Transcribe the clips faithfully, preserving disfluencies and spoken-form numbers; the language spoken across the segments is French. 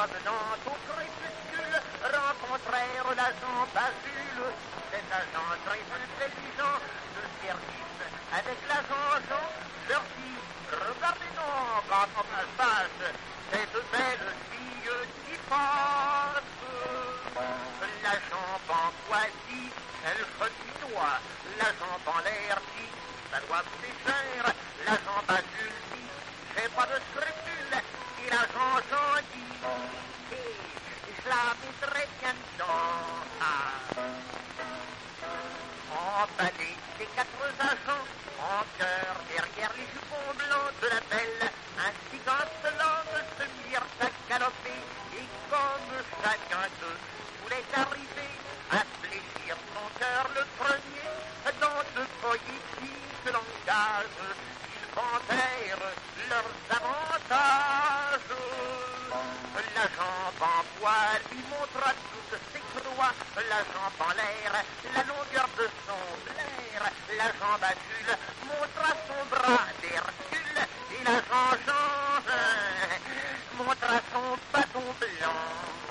promenant au crépuscule, rencontrèrent l'agent Basule. Cet agent très intelligent de service avec l'agent Jean leur dit: regardez donc en votre face cette belle fille qui passe. L'agent Banquoisie, elle cheminoit. L'agent en l'air dit: ça doit coûter cher. L'agent Basule dit: j'ai pas de scrupules. Et l'agent Jean dit: hé, je la mettrai bien dedans. Ah. Emballés, les quatre agents, en cœur derrière les jupons blancs de la belle, instigancelant se mirent à galoper, et comme chacun d'eux voulait arriver à fléchir son cœur le premier, dans de poétiques langages, ils vantèrent leurs avantages. L'agent en bois lui montra toutes ses croix, l'agent en l'air, la longueur de son blaire, l'agent Basule montra son bras d'Hercule, et l'agent Jean euh, montra son bâton blanc.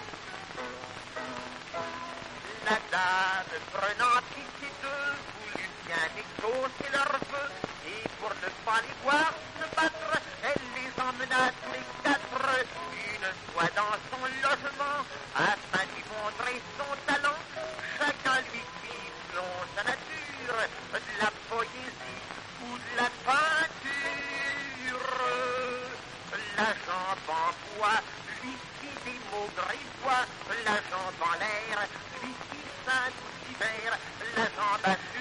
La dame, prenant pitié d'eux, voulut bien exaucer leurs vœux, et pour ne pas les voir se battre, elle les emmena tous les quatre, une fois dans son logement, afin d'y montrer son talent. Chacun lui fit selon sa nature, de la poésie ou de la peinture. L'agent en bois lui fit des mots grivois, l'agent en l'air lui fit Saint-Hiver, l'agent Basule